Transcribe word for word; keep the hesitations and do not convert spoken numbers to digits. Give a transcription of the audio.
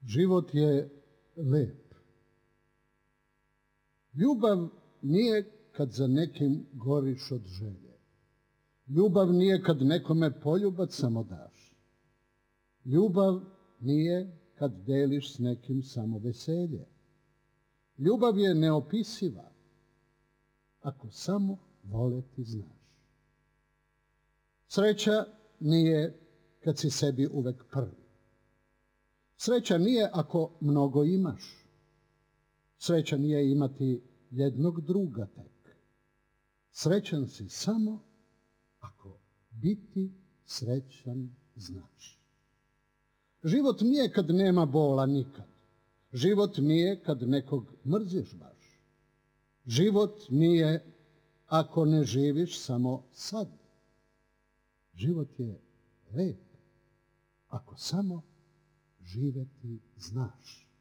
Život je lep. Ljubav nije kad za nekim goriš od želje. Ljubav nije kad nekome poljubac samo daš. Ljubav nije kad deliš s nekim samo veselje. Ljubav je neopisiva ako samo voleti znaš. Sreća nije kad si sebi uvek prvi. Sreća nije ako mnogo imaš. Sreća nije imati jednog druga tek. Srećan si samo ako biti srećan znaš. Život nije kad nema bola nikad. Život nije kad nekog mrziš baš. Život nije ako ne živiš samo sad. Život je lep ako samo živeti znaš.